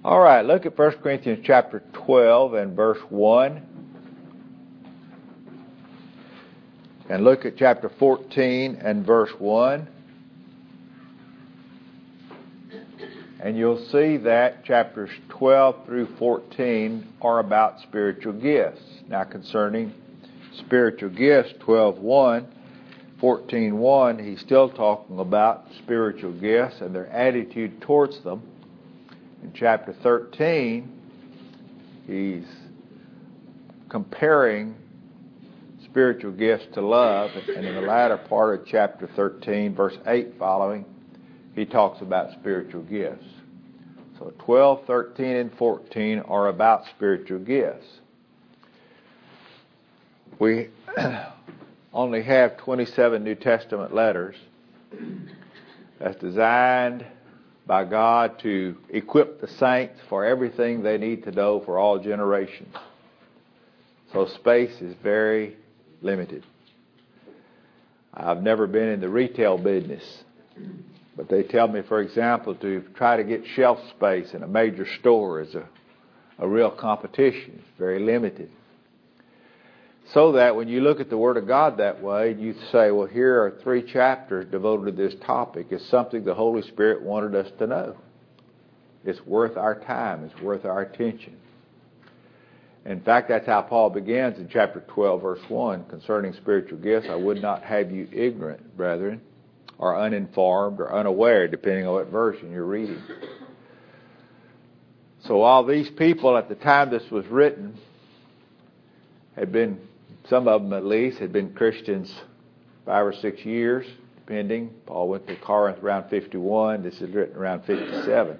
All right, look at 1 Corinthians chapter 12 and verse 1. And look at chapter 14 and verse 1. And you'll see that chapters 12 through 14 are about spiritual gifts. Now concerning spiritual gifts, 12:1, 14:1, he's still talking about spiritual gifts and their attitude towards them. In chapter 13, he's comparing spiritual gifts to love. And in the latter part of chapter 13, verse 8 following, he talks about spiritual gifts. So 12, 13, and 14 are about spiritual gifts. We only have 27 New Testament letters. That's designed by God to equip the saints for everything they need to know for all generations. So space is very limited. I've never been in the retail business, but they tell me, for example, to try to get shelf space in a major store is a real competition. It's very limited. So that when you look at the Word of God that way, you say, well, here are 3 chapters devoted to this topic. It's something the Holy Spirit wanted us to know. It's worth our time. It's worth our attention. In fact, that's how Paul begins in chapter 12, verse 1, concerning spiritual gifts. I would not have you ignorant, brethren, or uninformed, or unaware, depending on what version you're reading. So all these people at the time this was written had been, some of them at least, had been Christians 5 or 6 years, depending. Paul went to Corinth around 51. This is written around 57.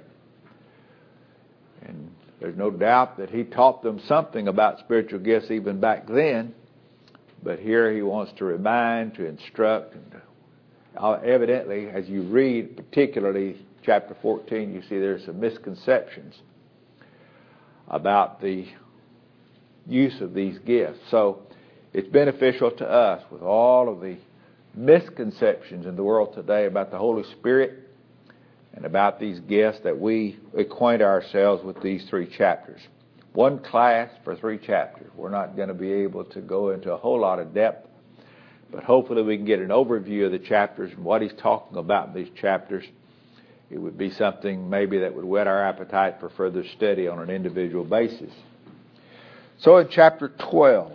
And there's no doubt that he taught them something about spiritual gifts even back then. But here he wants to remind, to instruct. And evidently, as you read, particularly chapter 14, you see there's some misconceptions about the use of these gifts. So it's beneficial to us with all of the misconceptions in the world today about the Holy Spirit and about these gifts that we acquaint ourselves with these 3 chapters. One class for 3 chapters. We're not going to be able to go into a whole lot of depth, but hopefully we can get an overview of the chapters and what he's talking about in these chapters. It would be something maybe that would whet our appetite for further study on an individual basis. So in chapter 12,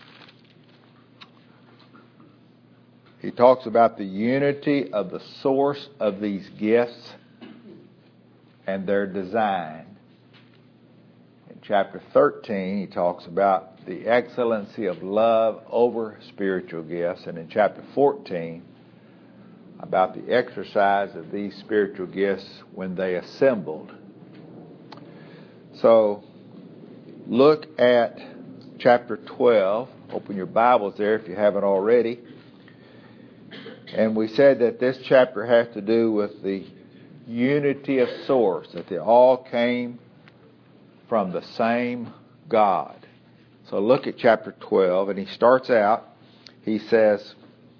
he talks about the unity of the source of these gifts and their design. In chapter 13, he talks about the excellency of love over spiritual gifts. And in chapter 14, about the exercise of these spiritual gifts when they assembled. So look at chapter 12. Open your Bibles there if you haven't already. And we said that this chapter has to do with the unity of source, that they all came from the same God. So look at chapter 12, and he starts out, he says,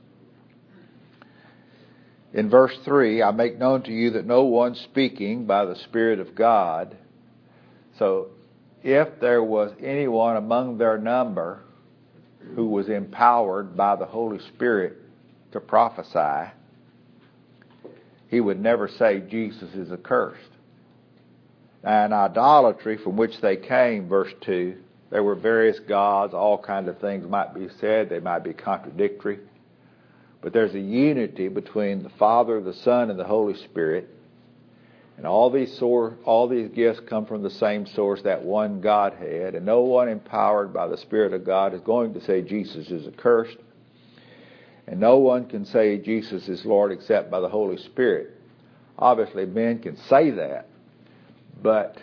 in verse 3, I make known to you that no one speaking by the Spirit of God. So if there was anyone among their number who was empowered by the Holy Spirit to prophesy, he would never say Jesus is accursed. Now in idolatry from which they came, verse 2, there were various gods, all kinds of things might be said, they might be contradictory. But there's a unity between the Father, the Son, and the Holy Spirit. And all these gifts come from the same source, that one Godhead. And no one empowered by the Spirit of God is going to say Jesus is accursed. And no one can say Jesus is Lord except by the Holy Spirit. Obviously, men can say that, but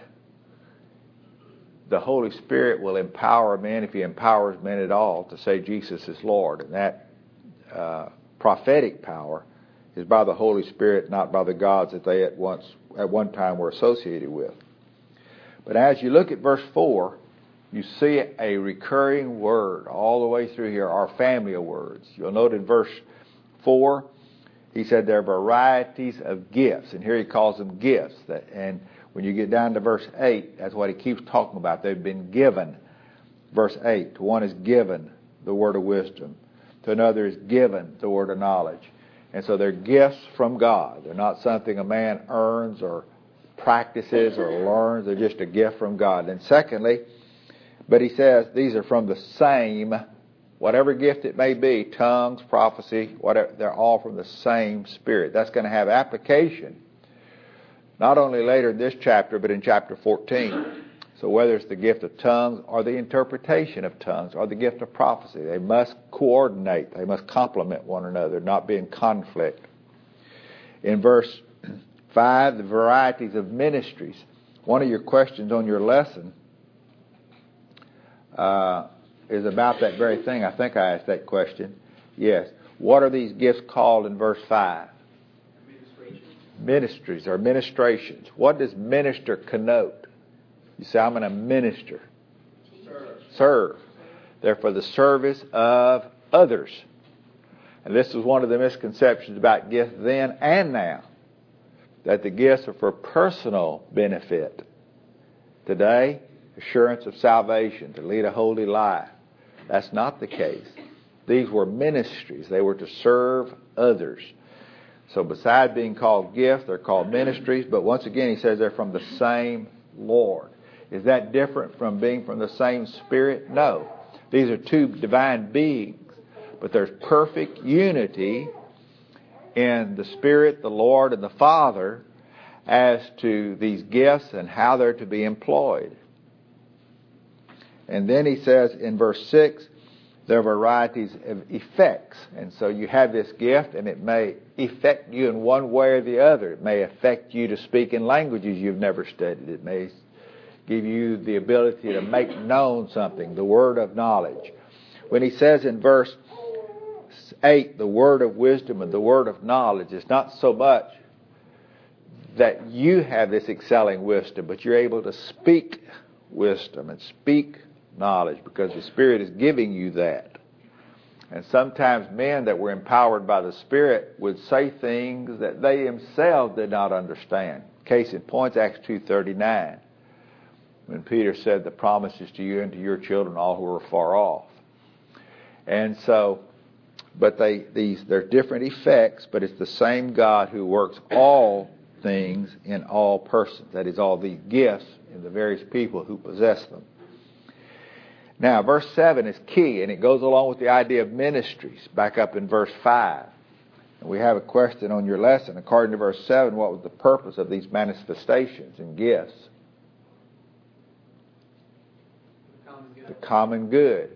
the Holy Spirit will empower men, if he empowers men at all, to say Jesus is Lord. And that prophetic power is by the Holy Spirit, not by the gods that they at one time were associated with. But as you look at verse 4, you see a recurring word all the way through here, our family of words. You'll note in verse 4, he said there are varieties of gifts, and here he calls them gifts. And When you get down to verse 8, that's what he keeps talking about. They've been given. Verse 8, to one is given the word of wisdom. To another is given the word of knowledge. And so they're gifts from God. They're not something a man earns or practices or learns. They're just a gift from God. And secondly, but he says these are from the same, whatever gift it may be, tongues, prophecy, whatever, they're all from the same Spirit. That's going to have application, not only later in this chapter, but in chapter 14. So whether it's the gift of tongues or the interpretation of tongues or the gift of prophecy, they must coordinate. They must complement one another, not be in conflict. In verse 5, the varieties of ministries. One of your questions on your lesson is about that very thing. I think I asked that question. Yes. What are these gifts called in verse 5? Ministries or ministrations. What does minister connote? You say, I'm going to minister. Serve. They're for the service of others. And this is one of the misconceptions about gifts then and now, that the gifts are for personal benefit. Today, assurance of salvation, to lead a holy life. That's not the case. These were ministries. They were to serve others. So besides being called gifts, they're called ministries. But once again, he says they're from the same Lord. Is that different from being from the same Spirit? No. These are two divine beings. But there's perfect unity in the Spirit, the Lord, and the Father as to these gifts and how they're to be employed. And then he says in verse 6, there are varieties of effects. And so you have this gift, and it may affect you in one way or the other. It may affect you to speak in languages you've never studied. It may give you the ability to make known something, the word of knowledge. When he says in verse 8, the word of wisdom and the word of knowledge, it's not so much that you have this excelling wisdom, but you're able to speak wisdom and speak knowledge because the Spirit is giving you that. And sometimes men that were empowered by the Spirit would say things that they themselves did not understand. Case in point, Acts 2:39. When Peter said, the promises to you and to your children, all who are far off. And so, but they're different effects, but it's the same God who works all things in all persons. That is, all these gifts in the various people who possess them. Now, verse 7 is key, and it goes along with the idea of ministries, back up in verse 5. And we have a question on your lesson. According to verse 7, what was the purpose of these manifestations and gifts? The common good.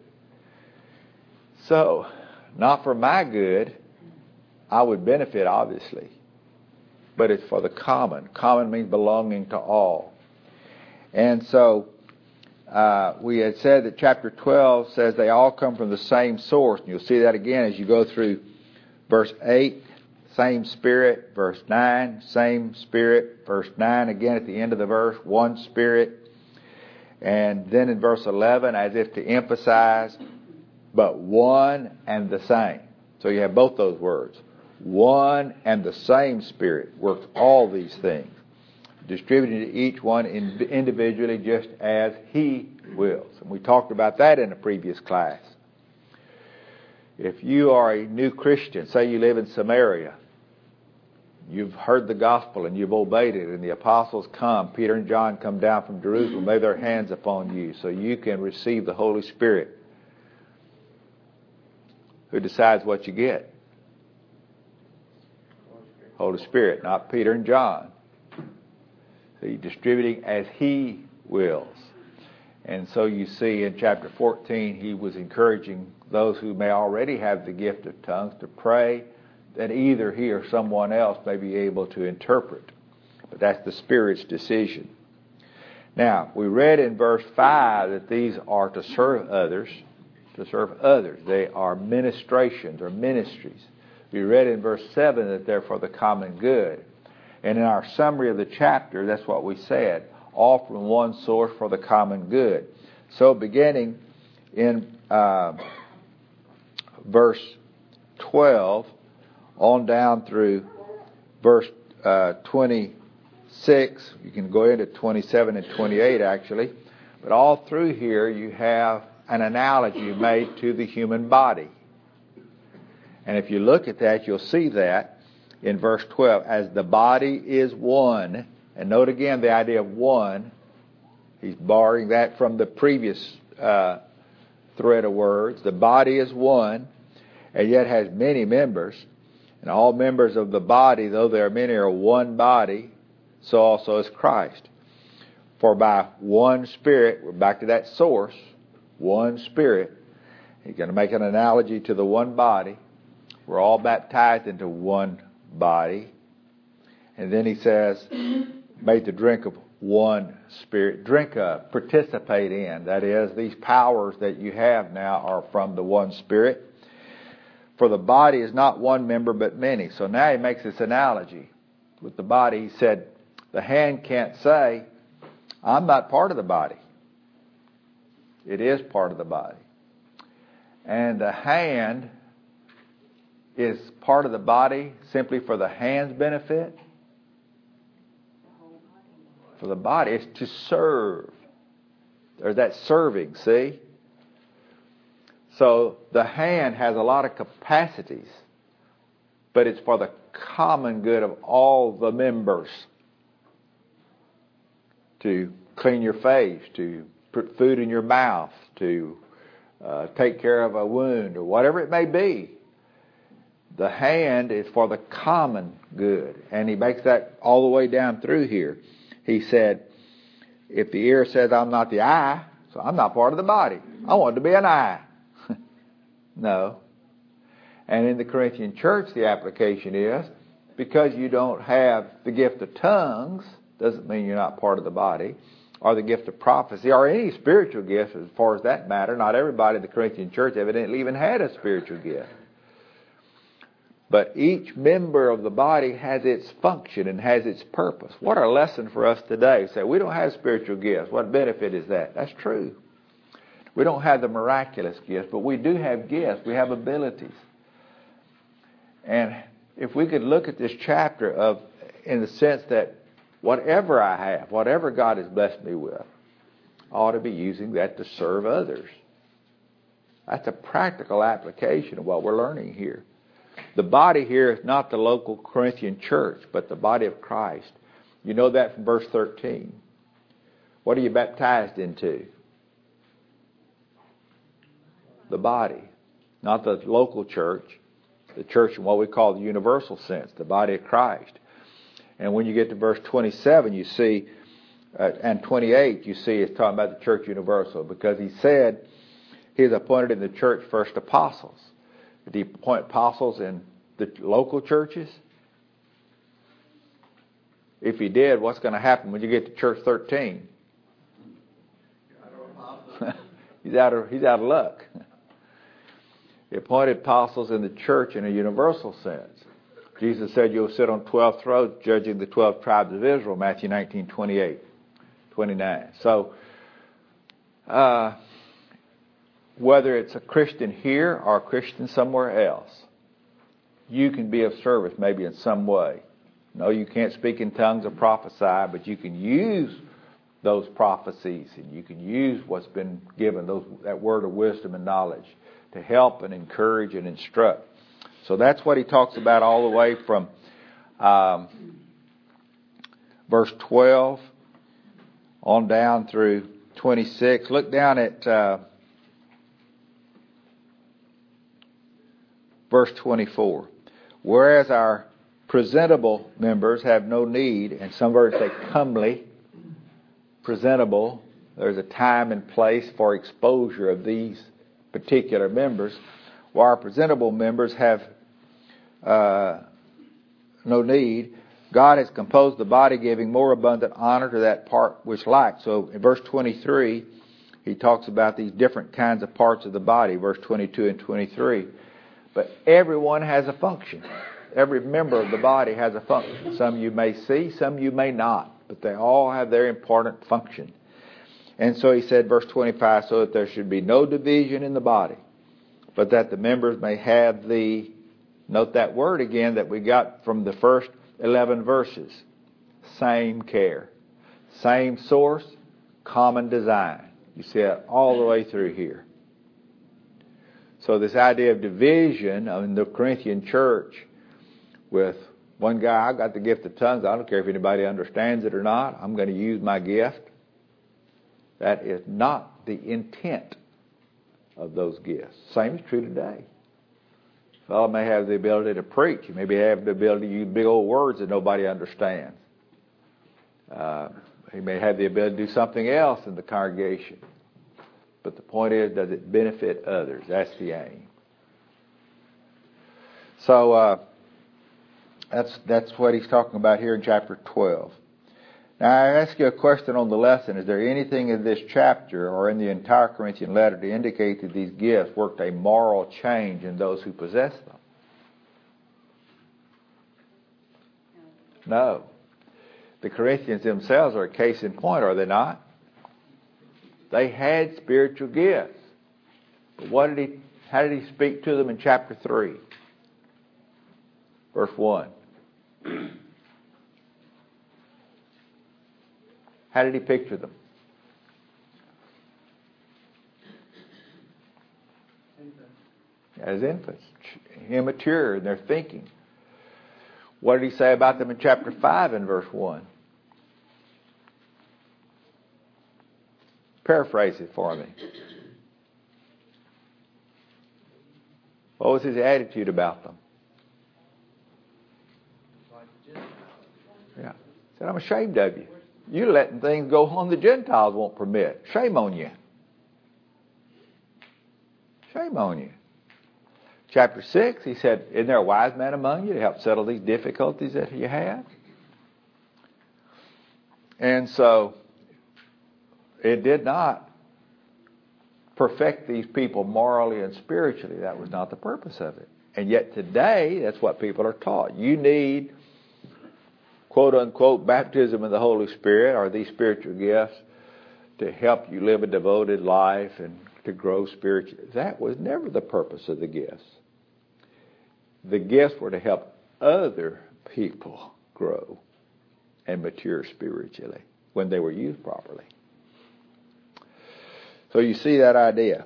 So, not for my good. I would benefit, obviously. But it's for the common. Common means belonging to all. And so, we had said that chapter 12 says they all come from the same source. And you'll see that again as you go through verse 8, same Spirit. Verse 9, same Spirit. Verse 9 again at the end of the verse, one Spirit. And then in verse 11, as if to emphasize, but one and the same. So you have both those words. One and the same Spirit works all these things, distributing to each one individually just as He wills. And we talked about that in a previous class. If you are a new Christian, say you live in Samaria, you've heard the gospel and you've obeyed it, and the apostles come, Peter and John come down from Jerusalem, lay their hands upon you so you can receive the Holy Spirit. Who decides what you get? Holy Spirit, not Peter and John. So he's distributing as He wills. And so you see in chapter 14, he was encouraging those who may already have the gift of tongues to pray that either he or someone else may be able to interpret. But that's the Spirit's decision. Now, we read in verse 5 that these are to serve others. To serve others. They are ministrations or ministries. We read in verse 7 that they're for the common good. And in our summary of the chapter, that's what we said. All from one source for the common good. So beginning in verse 12 on down through verse 26, 26, you can go into 27 and 28 actually, but all through here you have an analogy made to the human body. And if you look at that, you'll see that in verse 12, as the body is one, and note again the idea of one, he's borrowing that from the previous thread of words. The body is one, and yet has many members, and all members of the body, though there are many, are one body, so also is Christ. For by one Spirit, we're back to that source, one Spirit, he's going to make an analogy to the one body. We're all baptized into one body. And then he says, made to drink of one Spirit. Drink of, participate in. That is, these powers that you have now are from the one Spirit. For the body is not one member but many. So now he makes this analogy with the body. He said, the hand can't say, I'm not part of the body. It is part of the body. And the hand is part of the body simply for the hand's benefit. For the body, it's to serve. There's that serving, see? So the hand has a lot of capacities, but it's for the common good of all the members. To clean your face, to put food in your mouth, to take care of a wound, or whatever it may be. The hand is for the common good. And he makes that all the way down through here. He said, if the ear says I'm not the eye, so I'm not part of the body. I want to be an eye. No. And in the Corinthian church, the application is, because you don't have the gift of tongues, doesn't mean you're not part of the body, or the gift of prophecy, or any spiritual gifts as far as that matter. Not everybody in the Corinthian church evidently even had a spiritual gift. But each member of the body has its function and has its purpose. What a lesson for us today. Say, we don't have spiritual gifts. What benefit is that? That's true. We don't have the miraculous gifts, but we do have gifts. We have abilities. And if we could look at this chapter in the sense that whatever I have, whatever God has blessed me with, I ought to be using that to serve others. That's a practical application of what we're learning here. The body here is not the local Corinthian church, but the body of Christ. You know that from verse 13. What are you baptized into? The body. Not the local church. The church in what we call the universal sense, the body of Christ. And when you get to verse 27, you see, and 28, you see it's talking about the church universal, because he said he's appointed in the church first apostles. Did he appoint apostles in the local churches? If he did, what's going to happen when you get to church 13? He's out of luck. He appointed apostles in the church in a universal sense. Jesus said you'll sit on 12 thrones judging the 12 tribes of Israel, Matthew 19, 28, 29. So, whether it's a Christian here or a Christian somewhere else, you can be of service maybe in some way. No, you can't speak in tongues or prophesy, but you can use those prophecies and you can use what's been given, that word of wisdom and knowledge, to help and encourage and instruct. So that's what he talks about all the way from verse 12 on down through 26. Look down at verse 24. Whereas our presentable members have no need, and some versions say comely, presentable, there's a time and place for exposure of these particular members, while our presentable members have no need. God has composed the body, giving more abundant honor to that part which lacks. So in verse 23, he talks about these different kinds of parts of the body, verse 22 and 23. But everyone has a function. Every member of the body has a function. Some you may see, some you may not, but they all have their important function. And so he said, verse 25, so that there should be no division in the body, but that the members may have note that word again that we got from the first 11 verses. same care. Same source, common design. You see it all the way through here. So this idea of division in the Corinthian church with one guy, I got the gift of tongues, I don't care if anybody understands it or not, I'm going to use my gift. That is not the intent of those gifts. Same is true today. A fellow may have the ability to preach. He may have the ability to use big old words that nobody understands. He may have the ability to do something else in the congregation. But the point is, does it benefit others? That's the aim. So that's what he's talking about here in chapter 12. Now I ask you a question on the lesson. Is there anything in this chapter or in the entire Corinthian letter to indicate that these gifts worked a moral change in those who possess them? No. The Corinthians themselves are a case in point, are they not? They had spiritual gifts. But how did he speak to them in chapter 3? Verse 1. How did he picture them? As infants, immature in their thinking. What did he say about them in chapter 5 and verse 1? Paraphrase it for me. What was his attitude about them? Yeah. He said, I'm ashamed of you. You're letting things go on the Gentiles won't permit. Shame on you. Shame on you. Chapter 6, he said, isn't there a wise man among you to help settle these difficulties that you have? And so, it did not perfect these people morally and spiritually. That was not the purpose of it. And yet today, that's what people are taught. You need, quote unquote, baptism of the Holy Spirit or these spiritual gifts to help you live a devoted life and to grow spiritually. That was never the purpose of the gifts. The gifts were to help other people grow and mature spiritually when they were used properly. So you see that idea.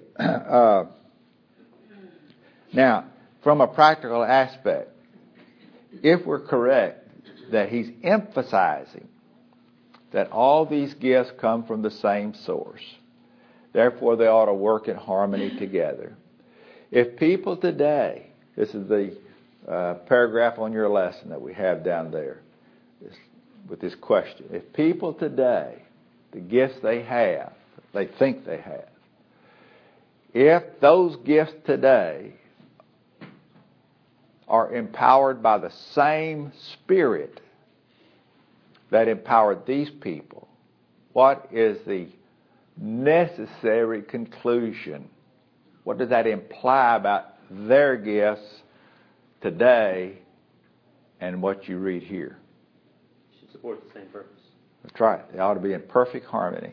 Now, from a practical aspect, if we're correct that he's emphasizing that all these gifts come from the same source, therefore they ought to work in harmony together. If people today, this is the paragraph on your lesson that we have down there with this question. If people today, the gifts they have, they think they have, if those gifts today are empowered by the same Spirit that empowered these people, what is the necessary conclusion? What does that imply about their gifts today and what you read here? Should support the same purpose. That's right. They ought to be in perfect harmony.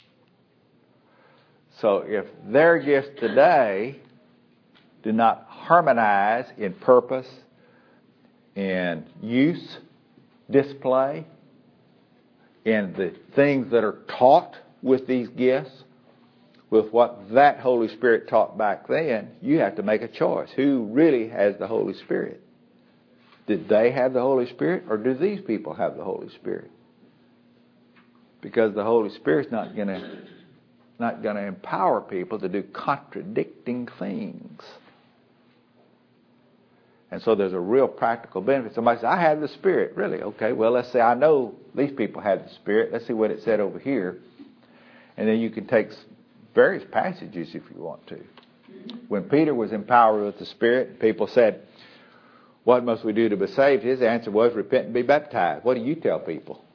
So if their gifts today do not harmonize in purpose, in use, display, in the things that are taught with these gifts, with what that Holy Spirit taught back then, you have to make a choice. Who really has the Holy Spirit? Did they have the Holy Spirit, or do these people have the Holy Spirit? Because the Holy Spirit's not going to empower people to do contradicting things. And so there's a real practical benefit. Somebody says, I have the Spirit. Really? Okay, well, let's say I know these people have the Spirit. Let's see what it said over here. And then you can take various passages if you want to. When Peter was empowered with the Spirit, people said, what must we do to be saved? His answer was, repent and be baptized. What do you tell people?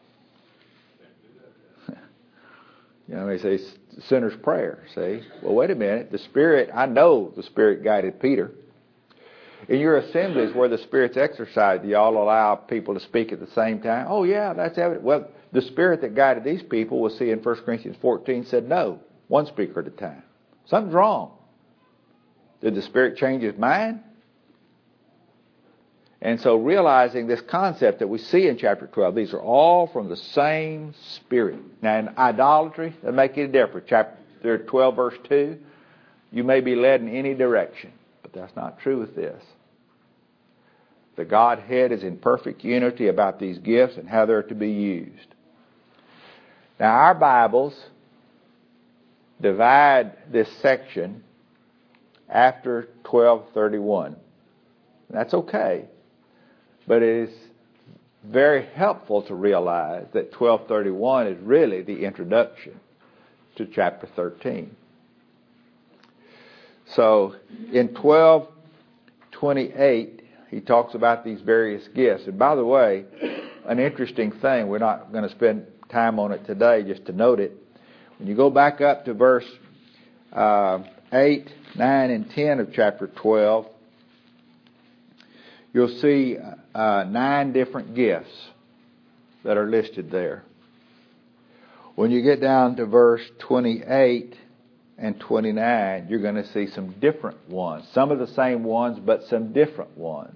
They say, sinner's prayer. See? Well, wait a minute. The Spirit, I know the Spirit guided Peter. In your assemblies where the Spirit's exercised, do y'all allow people to speak at the same time? Oh, yeah, that's evident. Well, the Spirit that guided these people, we'll see in 1 Corinthians 14, said no, one speaker at a time. Something's wrong. Did the Spirit change his mind? And so realizing this concept that we see in chapter 12, these are all from the same Spirit. Now in idolatry, that make any difference. Chapter 12, verse 2, you may be led in any direction. But that's not true with this. The Godhead is in perfect unity about these gifts and how they're to be used. Now our Bibles divide this section after 12:31. That's okay. But it is very helpful to realize that 12:31 is really the introduction to chapter 13. So in 12:28, he talks about these various gifts. And by the way, an interesting thing, we're not going to spend time on it today, just to note it. When you go back up to verse 8, 9, and 10 of chapter 12, you'll see 9 different gifts that are listed there. When you get down to verse 28 and 29, you're going to see some different ones. Some of the same ones, but some different ones.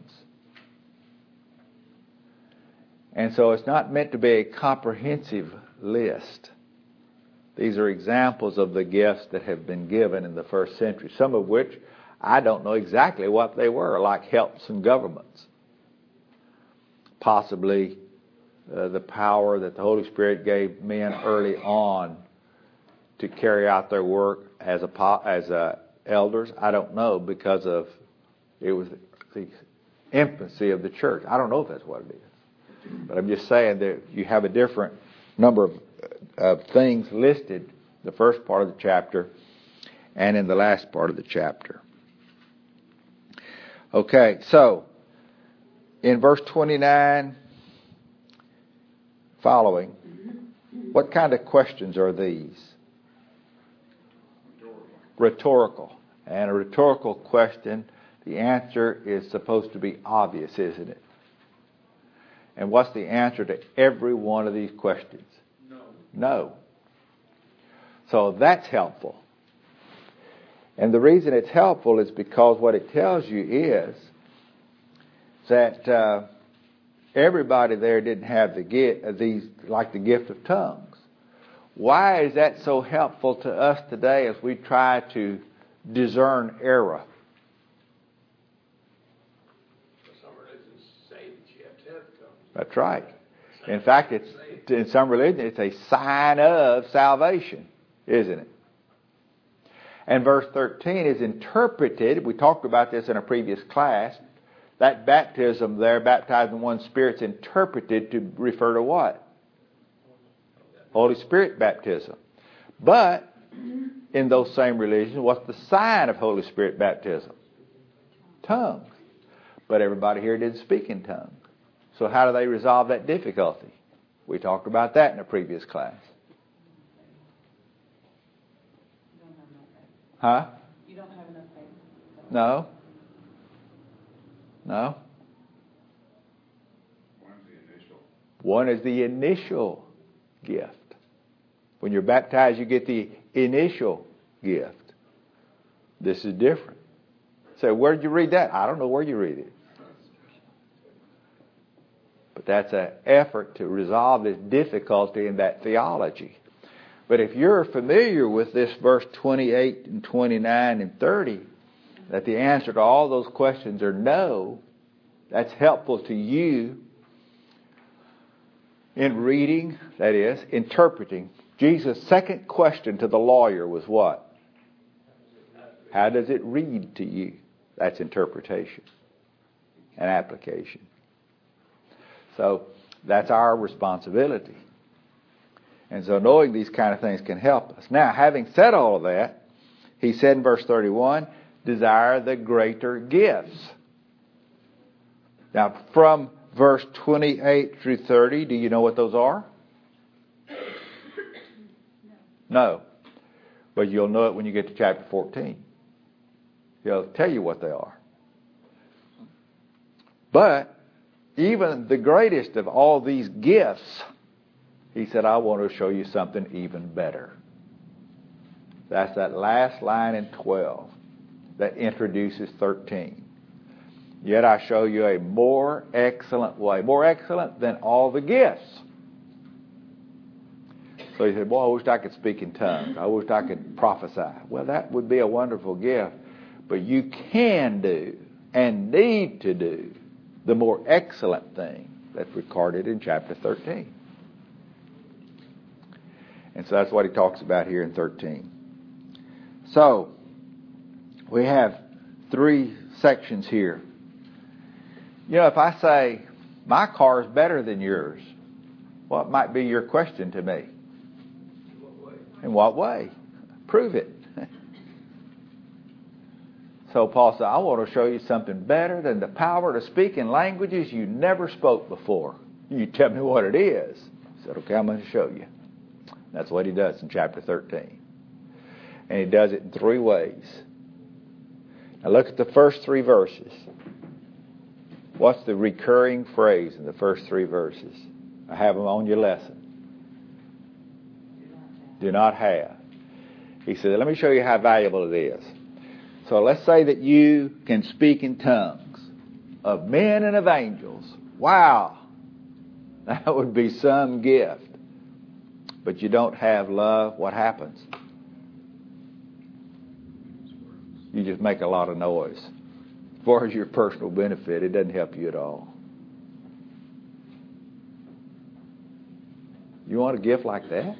And so it's not meant to be a comprehensive list. These are examples of the gifts that have been given in the first century, some of which I don't know exactly what they were, like helps and governments. Possibly the power that the Holy Spirit gave men early on to carry out their work as elders. I don't know, because it was the infancy of the church. I don't know if that's what it is. But I'm just saying that you have a different number of things listed, the first part of the chapter and in the last part of the chapter. Okay, so in verse 29 following, what kind of questions are these? Rhetorical. And a rhetorical question, the answer is supposed to be obvious, isn't it? And what's the answer to every one of these questions? No. So that's helpful. And the reason it's helpful is because what it tells you is that everybody there didn't have the gift, like the gift of tongues. Why is that so helpful to us today as we try to discern error? Some religions say that you have to have tongues. That's right. In fact, in some religions, it's a sign of salvation, isn't it? And verse 13 is interpreted, we talked about this in a previous class, that baptism there, baptized in one Spirit, is interpreted to refer to what? Holy Spirit baptism. But in those same religions, what's the sign of Holy Spirit baptism? Tongues. But everybody here didn't speak in tongues. So how do they resolve that difficulty? We talked about that in a previous class. Huh? You don't have enough faith. No. One is the initial gift. When you're baptized, you get the initial gift. This is different. So where did you read that? I don't know where you read it. But that's an effort to resolve this difficulty in that theology. But if you're familiar with this verse 28 and 29 and 30, that the answer to all those questions are no, that's helpful to you in reading, that is, interpreting. Jesus' second question to the lawyer was what? How does it read to you? That's interpretation and application. So that's our responsibility. And so knowing these kind of things can help us. Now, having said all of that, he said in verse 31, desire the greater gifts. Now, from verse 28 through 30, do you know what those are? No. But you'll know it when you get to chapter 14. He'll tell you what they are. But even the greatest of all these gifts, he said, I want to show you something even better. That's that last line in 12 that introduces 13. Yet I show you a more excellent way. More excellent than all the gifts. So he said, boy, I wish I could speak in tongues. I wish I could prophesy. Well, that would be a wonderful gift. But you can do and need to do the more excellent thing that's recorded in chapter 13. And so that's what he talks about here in 13. So, we have 3 sections here. You know, if I say, my car is better than yours, what might be your question to me? In what way? Prove it. So Paul said, I want to show you something better than the power to speak in languages you never spoke before. You tell me what it is. I said, okay, I'm going to show you. That's what he does in chapter 13. And he does it in 3 ways. Now look at the first 3 verses. What's the recurring phrase in the first 3 verses? I have them on your lesson. Do not have. He said, let me show you how valuable it is. So let's say that you can speak in tongues of men and of angels. Wow. That would be some gift. But you don't have love, what happens? You just make a lot of noise. As far as your personal benefit, it doesn't help you at all. You want a gift like that?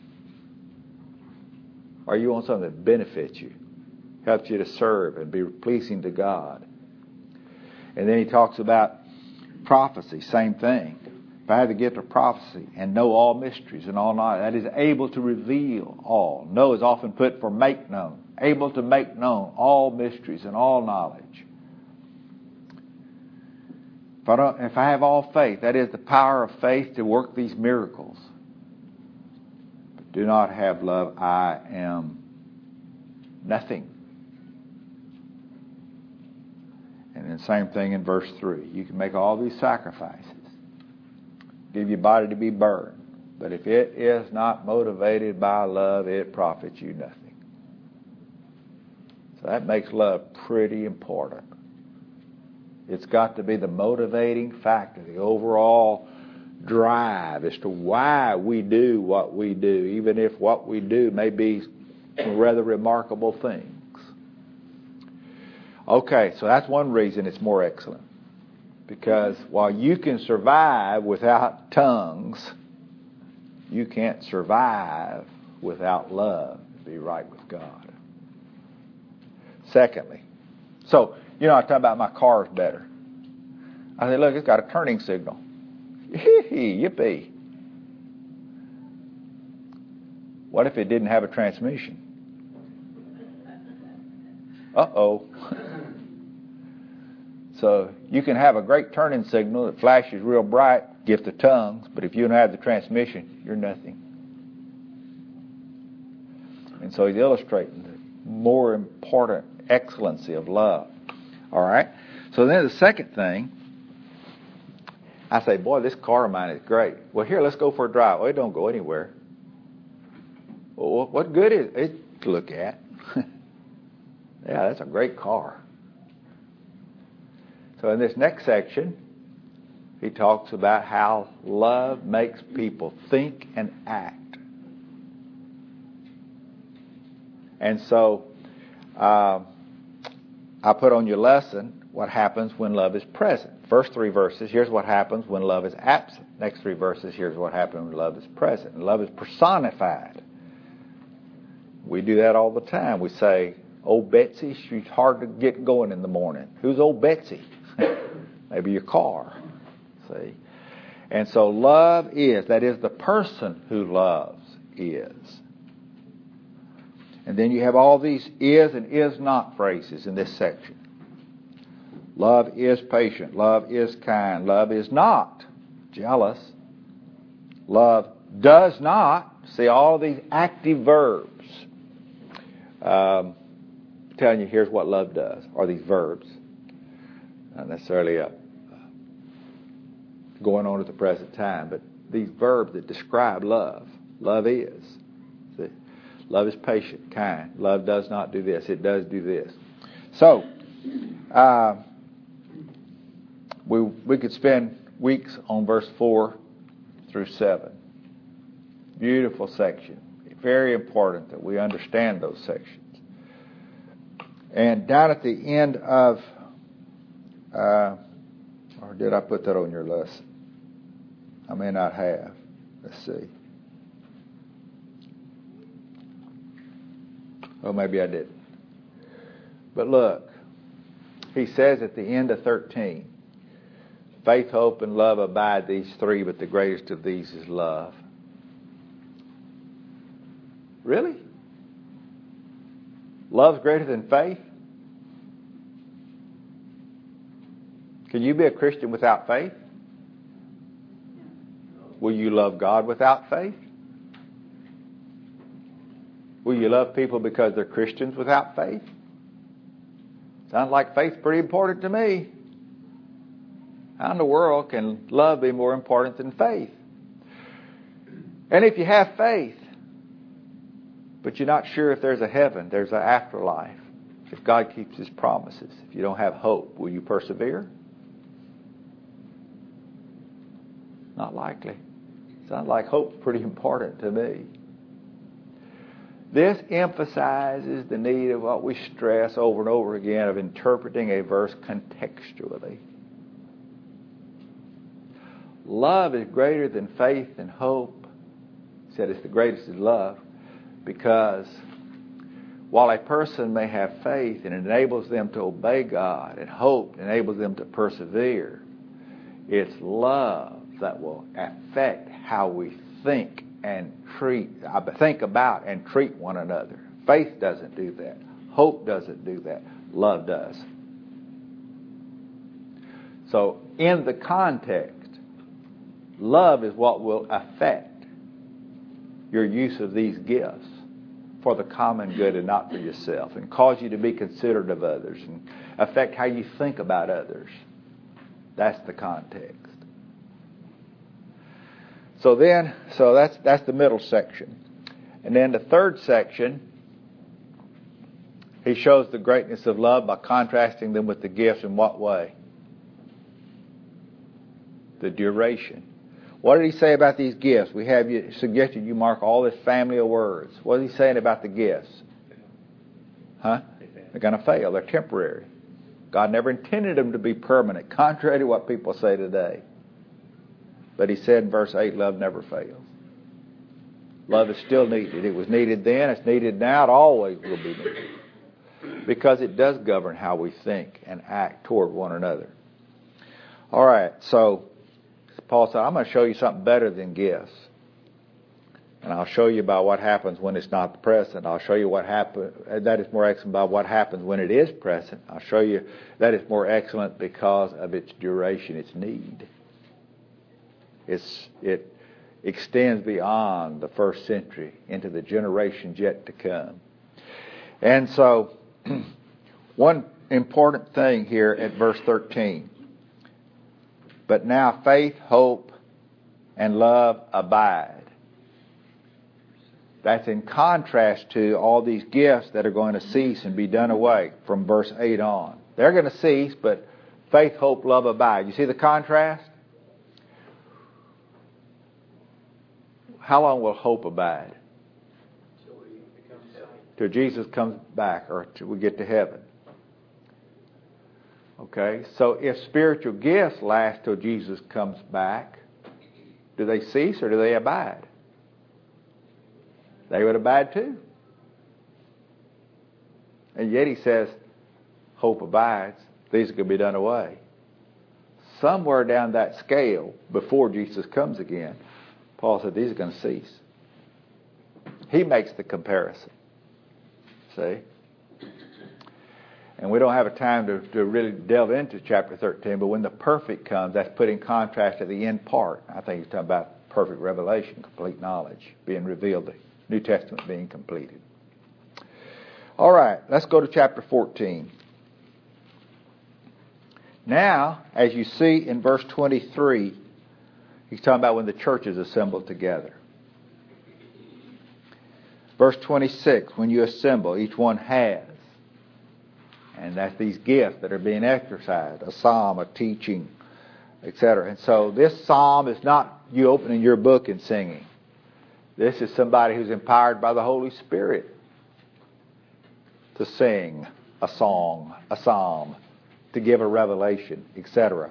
Or you want something that benefits you, helps you to serve and be pleasing to God? And then he talks about prophecy, same thing. If I have the gift of prophecy and know all mysteries and all knowledge, that is able to reveal all. Know is often put for make known. Able to make known all mysteries and all knowledge. If I have all faith, that is the power of faith to work these miracles. But do not have love, I am nothing. And then same thing in verse 3. You can make all these sacrifices. Give your body to be burned. But if it is not motivated by love, it profits you nothing. So that makes love pretty important. It's got to be the motivating factor, the overall drive as to why we do what we do, even if what we do may be rather remarkable things. Okay, so that's one reason it's more excellent. Because while you can survive without tongues, you can't survive without love to be right with God. Secondly, so, you know, I talk about my car's better. I say, look, it's got a turning signal. Yippee. What if it didn't have a transmission? Uh-oh. So you can have a great turning signal that flashes real bright, gift of tongues, but if you don't have the transmission, you're nothing. And so he's illustrating the more important excellency of love. All right? So then the second thing, I say, boy, this car of mine is great. Well, here, let's go for a drive. Well, it don't go anywhere. Well, what good is it to look at? Yeah, that's a great car. So in this next section, he talks about how love makes people think and act. And so I put on your lesson what happens when love is present. First 3 verses, here's what happens when love is absent. Next 3 verses, here's what happens when love is present. And love is personified. We do that all the time. We say, old Betsy, she's hard to get going in the morning. Who's old Betsy? Maybe your car. See? And so love is, that is the person who loves is. And then you have all these is and is not phrases in this section. Love is patient. Love is kind. Love is not jealous. Love does not. See, all these active verbs. Telling you here's what love does, are these verbs. Not necessarily going on at the present time, but these verbs that describe love. Love is. See? Love is patient, kind. Love does not do this. It does do this. So, we could spend weeks on verse 4 through 7. Beautiful section. Very important that we understand those sections. And down at the end of, or did I put that on your list? I may not have. Let's see. Oh, maybe I didn't. But look, he says at the end of 13, faith, hope, and love abide, these three, but the greatest of these is love. Really? Love's greater than faith? Can you be a Christian without faith? Will you love God without faith? Will you love people because they're Christians without faith? Sounds like faith's pretty important to me. How in the world can love be more important than faith? And if you have faith, but you're not sure if there's a heaven, there's an afterlife, if God keeps His promises, if you don't have hope, will you persevere? Not likely. Sounds like hope's pretty important to me. This emphasizes the need of what we stress over and over again of interpreting a verse contextually. Love is greater than faith and hope. He said it's the greatest is love, because while a person may have faith and it enables them to obey God, and hope enables them to persevere, it's love that will affect how we think about and treat one another. Faith doesn't do that. Hope doesn't do that. Love does. So in the context, love is what will affect your use of these gifts for the common good and not for yourself, and cause you to be considerate of others and affect how you think about others. That's the context. So that's the middle section. And then the third section, he shows the greatness of love by contrasting them with the gifts. In what way? The duration. What did he say about these gifts? We have suggested you mark all this family of words. What is he saying about the gifts? Huh? They're going to fail. They're temporary. God never intended them to be permanent, contrary to what people say today. But he said in verse 8, love never fails. Love is still needed. It was needed then, it's needed now, it always will be needed. Because it does govern how we think and act toward one another. All right, so Paul said, I'm going to show you something better than gifts. And I'll show you about what happens when it's not the present. I'll show you what happens that is more excellent about what happens when it is present. I'll show you that it's more excellent because of its duration, its need. It extends beyond the first century into the generations yet to come. And so, one important thing here at verse 13. But now faith, hope, and love abide. That's in contrast to all these gifts that are going to cease and be done away from verse 8 on. They're going to cease, but faith, hope, love abide. You see the contrast? How long will hope abide? Till Jesus comes back, or till we get to heaven. Okay, so if spiritual gifts last till Jesus comes back, do they cease or do they abide? They would abide too. And yet he says, hope abides. These are going to be done away. Somewhere down that scale, before Jesus comes again, Paul said these are going to cease. He makes the comparison. See? And we don't have a time to really delve into chapter 13, but when the perfect comes, that's put in contrast to the end part. I think he's talking about perfect revelation, complete knowledge being revealed, the New Testament being completed. All right, let's go to chapter 14. Now, as you see in verse 23, he's talking about when the church is assembled together. Verse 26, when you assemble, each one has. And that's these gifts that are being exercised. A psalm, a teaching, etc. And so this psalm is not you opening your book and singing. This is somebody who's empowered by the Holy Spirit to sing a song, a psalm, to give a revelation, etc.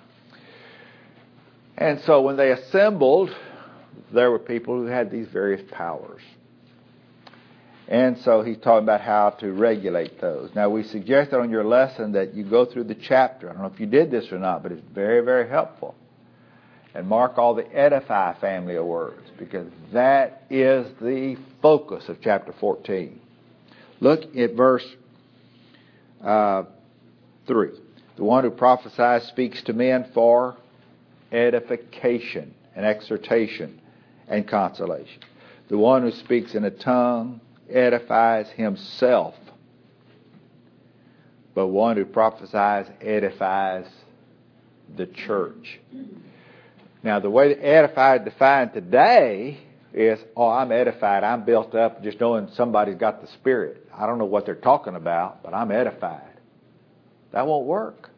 And so when they assembled, there were people who had these various powers. And so he's talking about how to regulate those. Now, we suggested on your lesson that you go through the chapter. I don't know if you did this or not, but it's very, very helpful. And mark all the edify family of words, because that is the focus of chapter 14. Look at verse 3. The one who prophesies speaks to men for edification and exhortation and consolation. The one who speaks in a tongue edifies himself, but one who prophesies edifies the church. Now, the way the edified defined today is, I'm edified, I'm built up, just knowing somebody's got the Spirit. I don't know what they're talking about, but I'm edified. That won't work.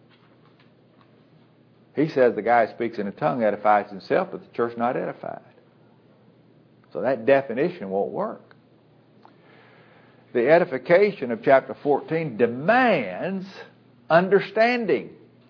He says the guy who speaks in a tongue edifies himself, but the church not edified. So that definition won't work. The edification of chapter 14 demands understanding.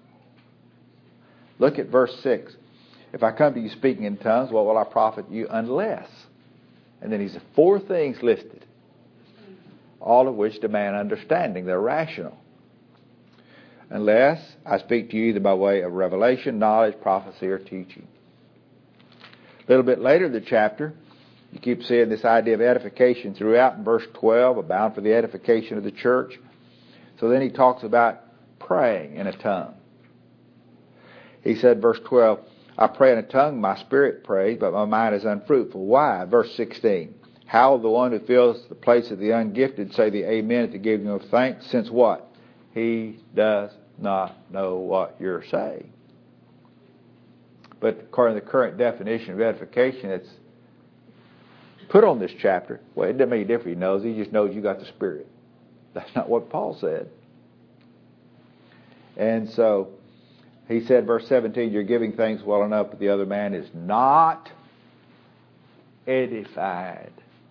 Look at verse 6. If I come to you speaking in tongues, what will I profit you unless? And then he's 4 things listed, all of which demand understanding. They're rational. Unless I speak to you either by way of revelation, knowledge, prophecy, or teaching. A little bit later in the chapter, you keep seeing this idea of edification throughout in verse 12, abound for the edification of the church. So then he talks about praying in a tongue. He said, verse 12, I pray in a tongue, my spirit prays, but my mind is unfruitful. Why? Verse 16, how will the one who fills the place of the ungifted say the amen at the giving of thanks, since what? He does not know what you're saying. But according to the current definition of edification, it's put on this chapter. Well, it doesn't make a difference. He knows. He just knows you got the Spirit. That's not what Paul said. And so he said, verse 17, you're giving thanks well enough, but the other man is not edified.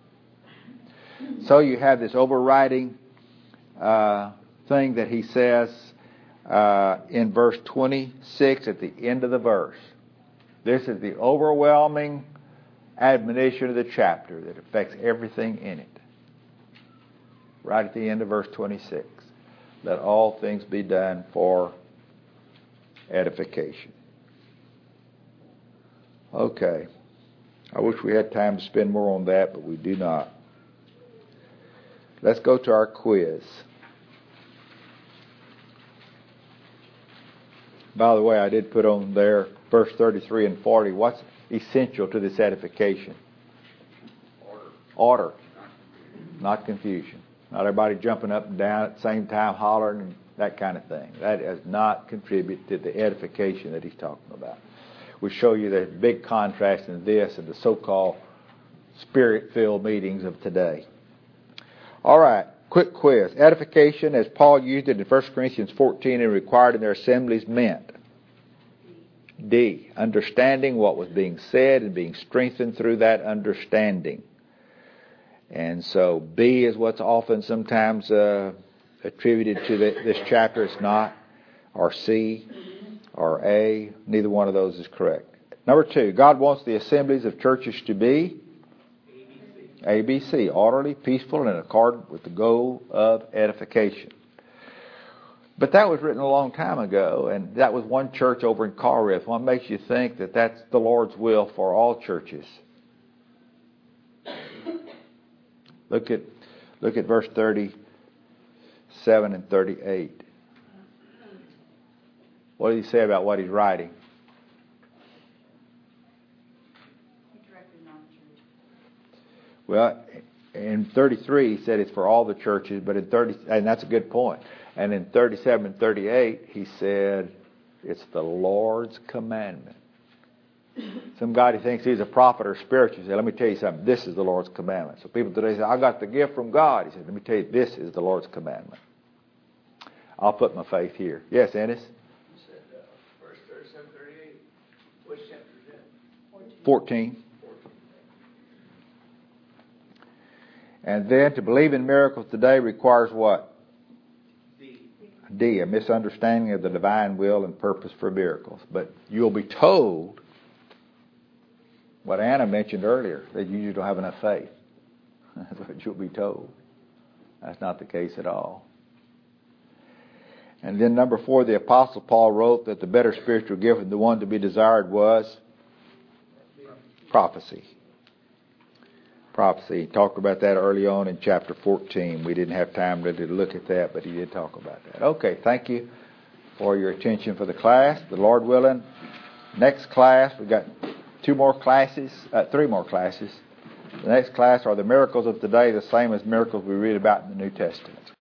So you have this overriding thing that he says in verse 26 at the end of the verse. This is the overwhelming admonition of the chapter that affects everything in it. Right at the end of verse 26. Let all things be done for edification. Okay. I wish we had time to spend more on that, but we do not. Let's go to our quiz. By the way, I did put on there verse 33 and 40. What's essential to this edification? Order. Not confusion. Not everybody jumping up and down at the same time, hollering, and that kind of thing. That does not contribute to the edification that he's talking about. We show you the big contrast in this and the so-called spirit-filled meetings of today. All right, quick quiz. Edification, as Paul used it in 1 Corinthians 14 and required in their assemblies, meant D, understanding what was being said and being strengthened through that understanding. And so B is what's often sometimes attributed to this chapter. It's not. Or C or A. Neither one of those is correct. Number 2, God wants the assemblies of churches to be ABC, orderly, peaceful, and in accord with the goal of edification. But that was written a long time ago, and that was one church over in Corinth. What makes you think that that's the Lord's will for all churches? Look at verse 37 and 38. What did he say about what he's writing? Well, in 33 he said it's for all the churches, but in 30, and that's a good point. And in 37 and 38 he said it's the Lord's commandment. Some guy who thinks he's a prophet or spiritual said, let me tell you something, this is the Lord's commandment. So people today say, I got the gift from God. He said, let me tell you, this is the Lord's commandment. I'll put my faith here. Yes, Ennis? You said verse 37, 14. And then to believe in miracles today requires what? D, a misunderstanding of the divine will and purpose for miracles. But you'll be told what Anna mentioned earlier, that you just don't have enough faith. That's what you'll be told. That's not the case at all. And then number 4, the Apostle Paul wrote that the better spiritual gift and the one to be desired was prophecy. Prophecy. He talked about that early on in chapter 14. We didn't have time to look at that, but he did talk about that. Okay, thank you for your attention for the class. The Lord willing, next class, we've got 3 more classes. The next class are the miracles of today, the same as miracles we read about in the New Testament.